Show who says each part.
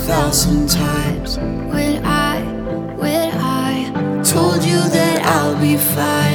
Speaker 1: 1,000 times. When I told you that I'll be fine.